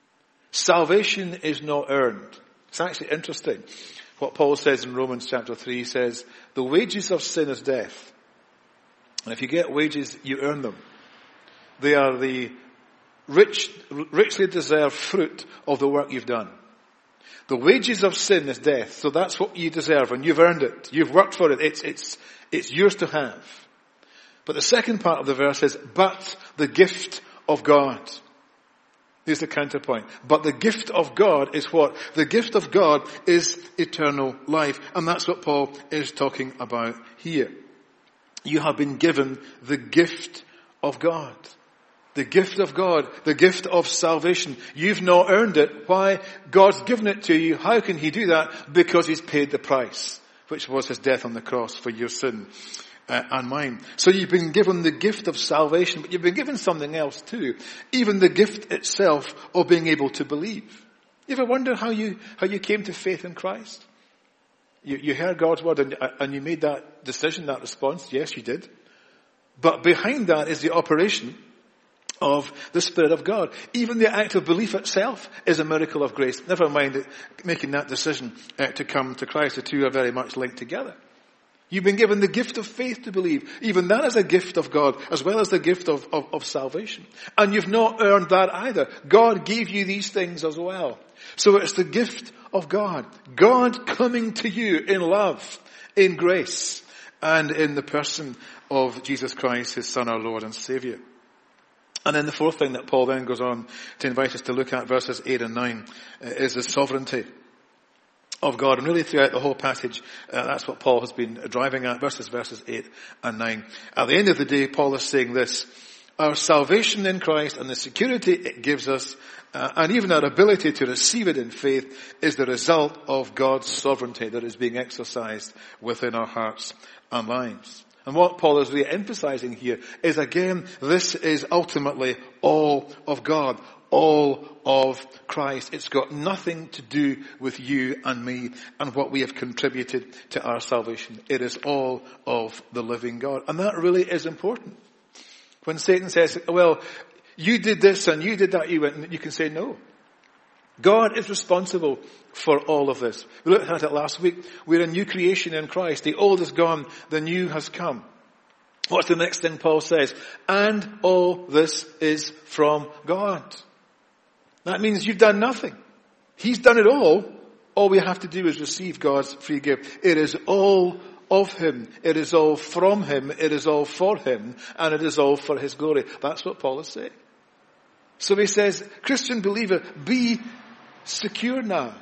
Salvation is not earned. It's actually interesting. What Paul says in Romans chapter three, he says, the wages of sin is death. And if you get wages, you earn them. They are the rich, richly deserved fruit of the work you've done. The wages of sin is death. So that's what you deserve, and you've earned it. You've worked for it. It's, it's, it's yours to have. But the second part of the verse says, but the gift of God. Here's the counterpoint. But the gift of God is what? The gift of God is eternal life. And that's what Paul is talking about here. You have been given the gift of God. The gift of God. The gift of salvation. You've not earned it. Why? God's given it to you. How can he do that? Because he's paid the price, which was his death on the cross for your sin Uh, and mine. So you've been given the gift of salvation, but you've been given something else too. Even the gift itself of being able to believe. You ever wonder how you, how you came to faith in Christ? You, you heard God's word and, and you made that decision, that response. Yes, you did. But behind that is the operation of the Spirit of God. Even the act of belief itself is a miracle of grace. Never mind it, making that decision uh, to come to Christ. The two are very much linked together. You've been given the gift of faith to believe. Even that is a gift of God, as well as the gift of, of, of salvation. And you've not earned that either. God gave you these things as well. So it's the gift of God. God coming to you in love, in grace, and in the person of Jesus Christ, his Son, our Lord and Savior. And then the fourth thing that Paul then goes on to invite us to look at, verses eight and nine, is the sovereignty of God. And really throughout the whole passage, uh, that's what Paul has been driving at, verses verses eight and nine. At the end of the day, Paul is saying this: our salvation in Christ and the security it gives us, uh, and even our ability to receive it in faith, is the result of God's sovereignty that is being exercised within our hearts and lives. And what Paul is really emphasizing here is, again, this is ultimately all of God. All of Christ. It's got nothing to do with you and me and what we have contributed to our salvation. It is all of the living God. And that really is important. When Satan says, well, you did this and you did that, you went, you can say no. God is responsible for all of this. We looked at it last week. We're a new creation in Christ. The old is gone, the new has come. What's the next thing Paul says? And all this is from God. That means you've done nothing. He's done it all. All we have to do is receive God's free gift. It is all of him. It is all from him. It is all for him. And it is all for his glory. That's what Paul is saying. So he says, Christian believer, be secure now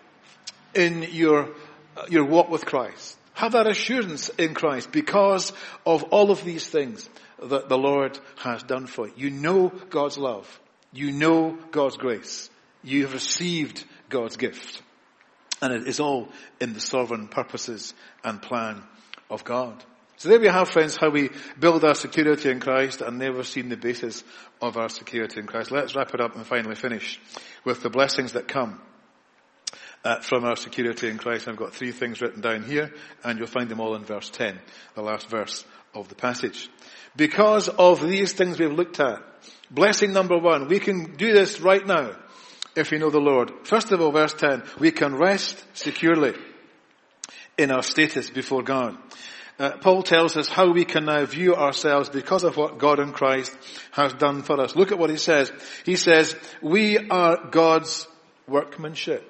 in your, your walk with Christ. Have that assurance in Christ because of all of these things that the Lord has done for you. You know God's love. You know God's grace. You have received God's gift. And it is all in the sovereign purposes and plan of God. So there we have, friends, how we build our security in Christ, and never seen the basis of our security in Christ. Let's wrap it up and finally finish with the blessings that come uh, from our security in Christ. I've got three things written down here, and you'll find them all in verse ten, the last verse of the passage. Because of these things we've looked at, blessing number one, we can do this right now if we know the Lord. First of all, verse ten, we can rest securely in our status before God. Uh, Paul tells us how we can now view ourselves because of what God in Christ has done for us. Look at what he says. He says, we are God's workmanship.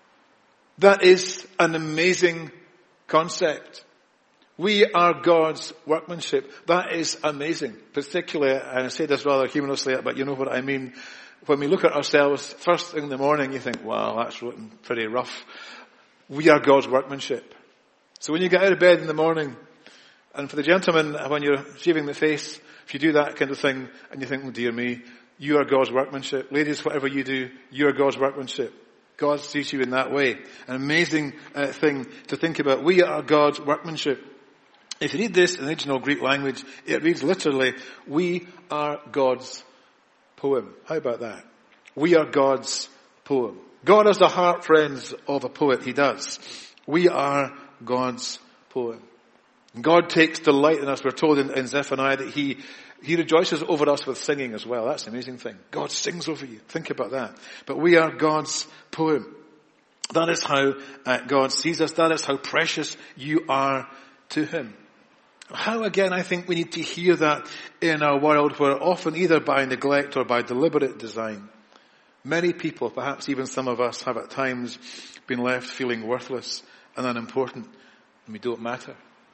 That is an amazing concept. We are God's workmanship. That is amazing. Particularly, and I say this rather humorously, but you know what I mean. When we look at ourselves first thing in the morning, you think, wow, that's looking pretty rough. We are God's workmanship. So when you get out of bed in the morning, and for the gentlemen, when you're shaving the face, if you do that kind of thing, and you think, oh dear me, you are God's workmanship. Ladies, whatever you do, you are God's workmanship. God sees you in that way. An amazing uh, thing to think about. We are God's workmanship. If you read this in the original Greek language, it reads literally, we are God's poem. How about that? We are God's poem. God has the heart, friends, of a poet. He does. We are God's poem. God takes delight in us. We're told in, in Zephaniah that He He rejoices over us with singing as well. That's an amazing thing. God sings over you. Think about that. But we are God's poem. That is how uh, God sees us. That is how precious you are to Him. How, again, I think we need to hear that in our world where often either by neglect or by deliberate design, many people, perhaps even some of us, have at times been left feeling worthless and unimportant, and we don't matter.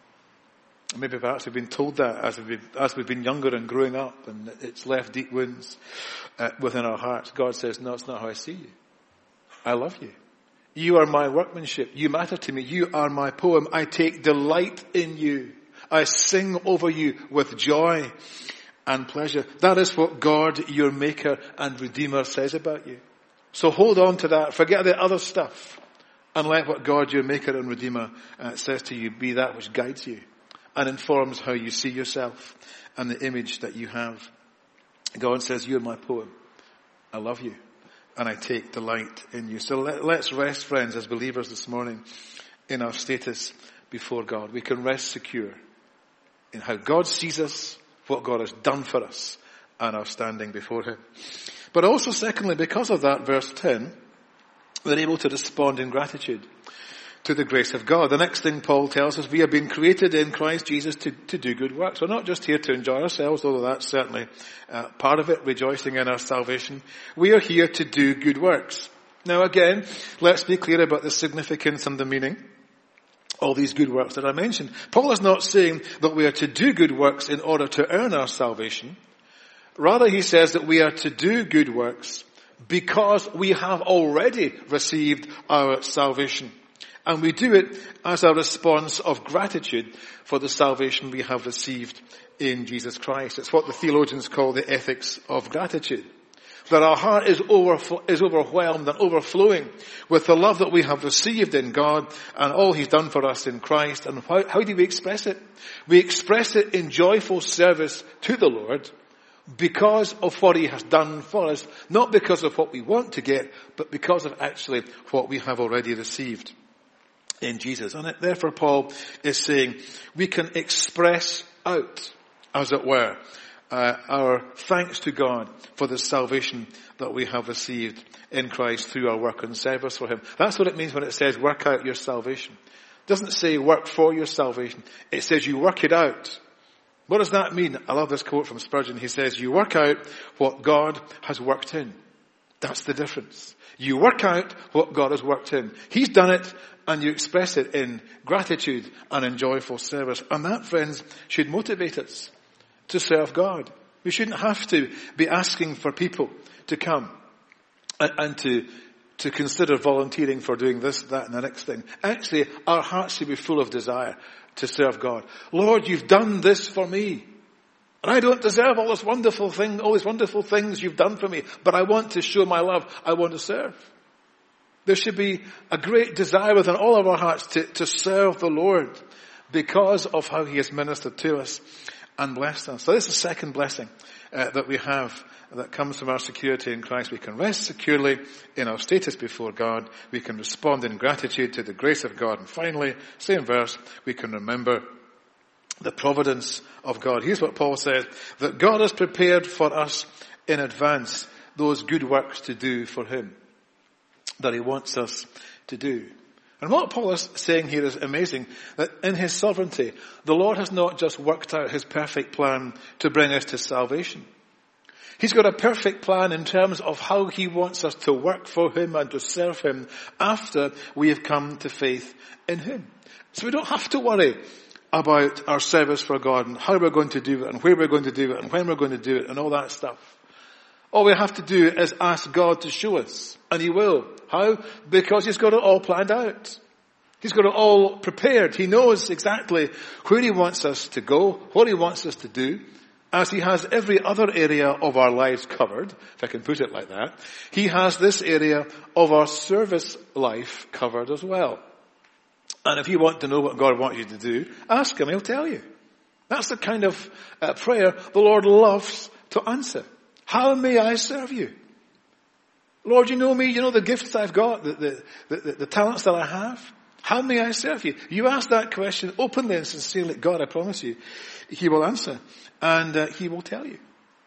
Maybe perhaps we've been told that as we've, as we've been younger and growing up, and it's left deep wounds uh, within our hearts. God says, no, it's not how I see you. I love you. You are my workmanship. You matter to me. You are my poem. I take delight in you. I sing over you with joy and pleasure. That is what God, your Maker and Redeemer, says about you. So hold on to that. Forget the other stuff. And let what God, your Maker and Redeemer, uh, says to you be that which guides you and informs how you see yourself and the image that you have. God says, you're my poem. I love you. And I take delight in you. So let, let's rest, friends, as believers this morning in our status before God. We can rest secure in how God sees us, what God has done for us, and our standing before Him. But also, secondly, because of that, verse ten, we're able to respond in gratitude to the grace of God. The next thing Paul tells us, we have been created in Christ Jesus to, to do good works. We're not just here to enjoy ourselves, although that's certainly uh, part of it, rejoicing in our salvation. We are here to do good works. Now again, let's be clear about the significance and the meaning of these good works that I mentioned. Paul is not saying that we are to do good works in order to earn our salvation. Rather, he says that we are to do good works because we have already received our salvation. And we do it as a response of gratitude for the salvation we have received in Jesus Christ. It's what the theologians call the ethics of gratitude. That our heart is, overfl- is overwhelmed and overflowing with the love that we have received in God and all He's done for us in Christ. And how, how do we express it? We express it in joyful service to the Lord because of what He has done for us, not because of what we want to get, but because of actually what we have already received in Jesus. And it, therefore Paul is saying we can express out, as it were, uh, our thanks to God for the salvation that we have received in Christ through our work and service for Him. That's what it means when it says work out your salvation. It doesn't say work for your salvation. It says you work it out. What does that mean? I love this quote from Spurgeon. He says, you work out what God has worked in. That's the difference. You work out what God has worked in. He's done it, and you express it in gratitude and in joyful service. And that, friends, should motivate us to serve God. We shouldn't have to be asking for people to come and, and to, to consider volunteering for doing this, that, and the next thing. Actually, our hearts should be full of desire to serve God. Lord, you've done this for me. And I don't deserve all this wonderful thing, all these wonderful things you've done for me, but I want to show my love. I want to serve. There should be a great desire within all of our hearts to, to serve the Lord because of how He has ministered to us and blessed us. So this is the second blessing uh, that we have that comes from our security in Christ. We can rest securely in our status before God. We can respond in gratitude to the grace of God. And finally, same verse, we can remember the providence of God. Here's what Paul says, that God has prepared for us in advance those good works to do for him, that he wants us to do. And what Paul is saying here is amazing, that in his sovereignty, the Lord has not just worked out his perfect plan to bring us to salvation. He's got a perfect plan in terms of how he wants us to work for him and to serve him after we have come to faith in him. So we don't have to worry about our service for God and how we're going to do it and where we're going to do it and when we're going to do it and all that stuff. All we have to do is ask God to show us. And he will. How? Because he's got it all planned out. He's got it all prepared. He knows exactly where he wants us to go, what he wants us to do, as he has every other area of our lives covered, if I can put it like that. He has this area of our service life covered as well. And if you want to know what God wants you to do, ask him, he'll tell you. That's the kind of uh, prayer the Lord loves to answer. How may I serve you? Lord, you know me, you know the gifts I've got, the, the, the, the talents that I have. How may I serve you? You ask that question openly and sincerely, God, I promise you, he will answer. And uh, he will tell you.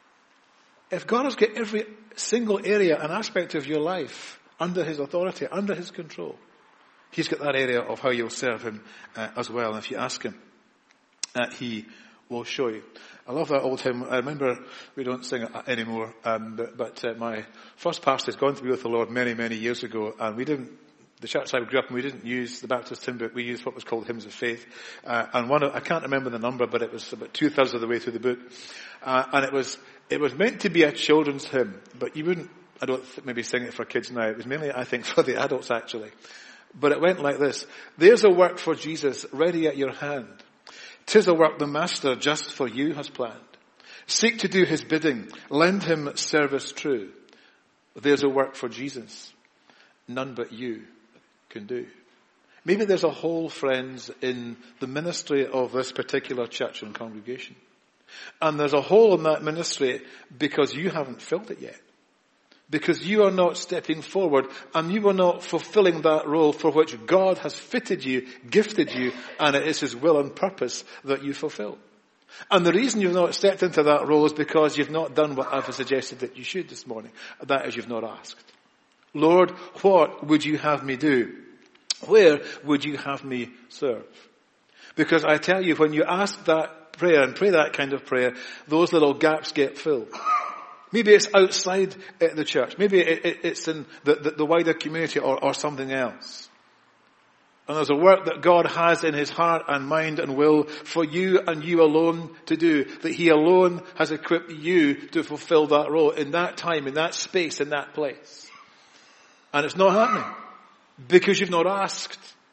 If God has got every single area and aspect of your life under his authority, under his control, he's got that area of how you'll serve him uh, as well. And if you ask him, uh, he will show you. I love that old hymn. I remember, we don't sing it anymore, um, but, but uh, my first pastor has gone to be with the Lord many, many years ago, and we didn't, the church I grew up in, we didn't use the Baptist hymn, but we used what was called Hymns of Faith. Uh, and one of, I can't remember the number, but it was about two-thirds of the way through the book. Uh, and it was, it was meant to be a children's hymn, but you wouldn't, I don't th- maybe sing it for kids now. It was mainly, I think, for the adults actually. But it went like this. There's a work for Jesus ready at your hand. 'Tis a work the Master just for you has planned. Seek to do his bidding. Lend him service true. There's a work for Jesus. None but you can do. Maybe there's a hole, friends, in the ministry of this particular church and congregation. And there's a hole in that ministry because you haven't filled it yet. Because you are not stepping forward and you are not fulfilling that role for which God has fitted you, gifted you, and it is his will and purpose that you fulfill. And the reason you've not stepped into that role is because you've not done what I've suggested that you should this morning. That is, you've not asked. Lord, what would you have me do? Where would you have me serve? Because I tell you, when you ask that prayer and pray that kind of prayer, those little gaps get filled. Maybe it's outside the church. Maybe it's in the, the, the wider community or, or something else. And there's a work that God has in his heart and mind and will for you and you alone to do. That he alone has equipped you to fulfill that role in that time, in that space, in that place. And it's not happening because you've not asked.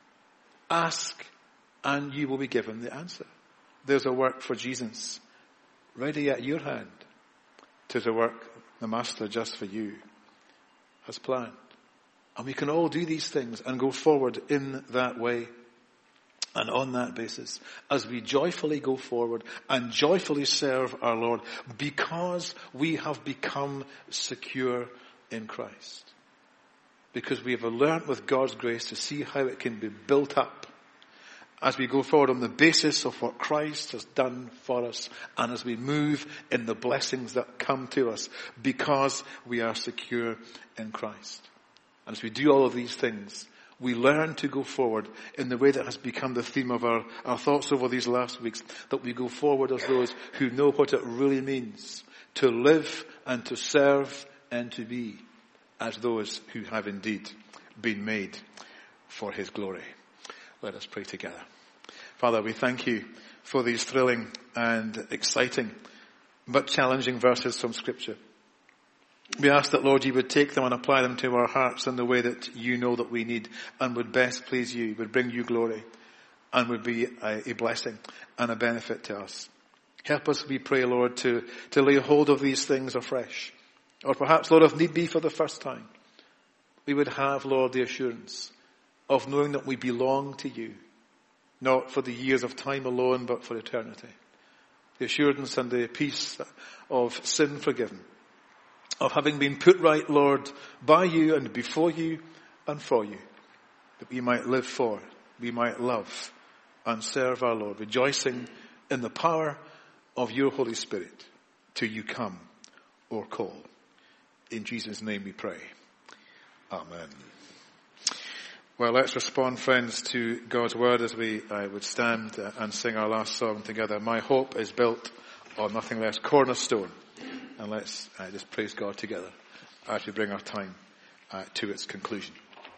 Ask and you will be given the answer. There's a work for Jesus ready at your hand. 'Tis a work the Master just for you has planned. And we can all do these things and go forward in that way and on that basis as we joyfully go forward and joyfully serve our Lord because we have become secure in Christ. Because we have learned with God's grace to see how it can be built up as we go forward on the basis of what Christ has done for us and as we move in the blessings that come to us because we are secure in Christ. And as we do all of these things, we learn to go forward in the way that has become the theme of our, our thoughts over these last weeks, that we go forward as those who know what it really means to live and to serve and to be as those who have indeed been made for his glory. Let us pray together. Father, we thank you for these thrilling and exciting but challenging verses from Scripture. We ask that, Lord, you would take them and apply them to our hearts in the way that you know that we need and would best please you, would bring you glory and would be a, a blessing and a benefit to us. Help us, we pray, Lord, to, to lay hold of these things afresh. Or perhaps, Lord, if need be for the first time, we would have, Lord, the assurance of knowing that we belong to you, not for the years of time alone, but for eternity. the assurance and the peace of sin forgiven, of having been put right, Lord, by you and before you and for you, that we might live for, we might love and serve our Lord, rejoicing in the power of your Holy Spirit till you come or call. In Jesus' name we pray. Amen. Well, let's respond, friends, to God's word as we uh, would stand uh, and sing our last song together. My hope is built on nothing less, cornerstone. And let's uh, just praise God together as we bring our time uh, to its conclusion.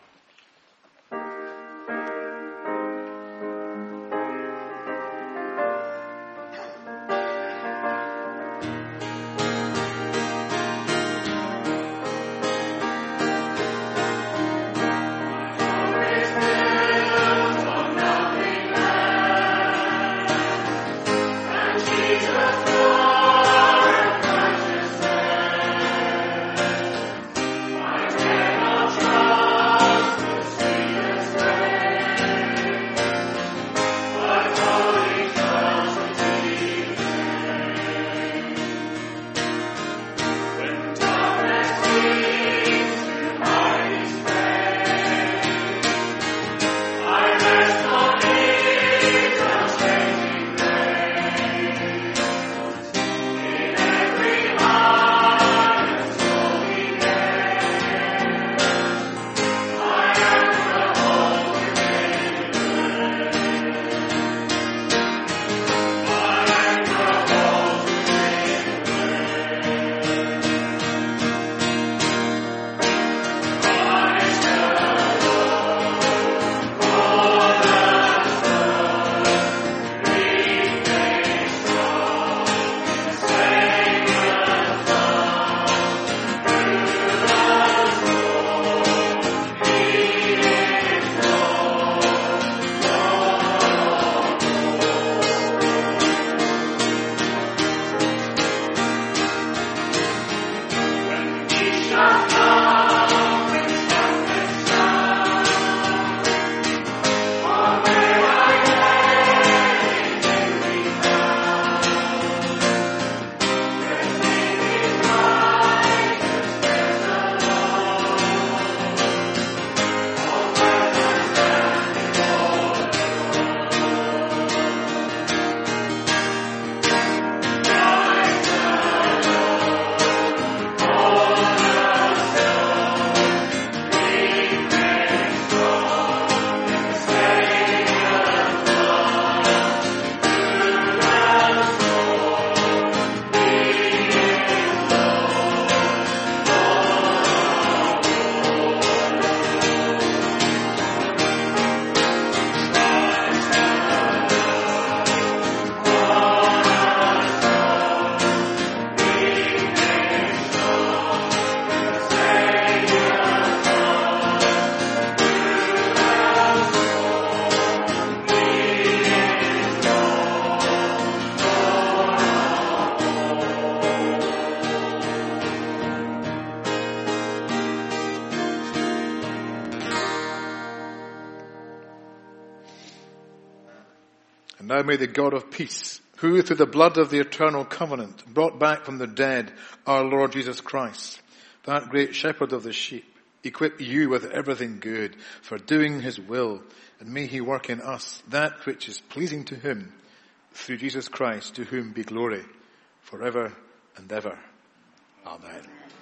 Now may the God of peace, who through the blood of the eternal covenant brought back from the dead our Lord Jesus Christ, that great shepherd of the sheep, equip you with everything good for doing his will, and may he work in us that which is pleasing to him through Jesus Christ, to whom be glory forever and ever. Amen.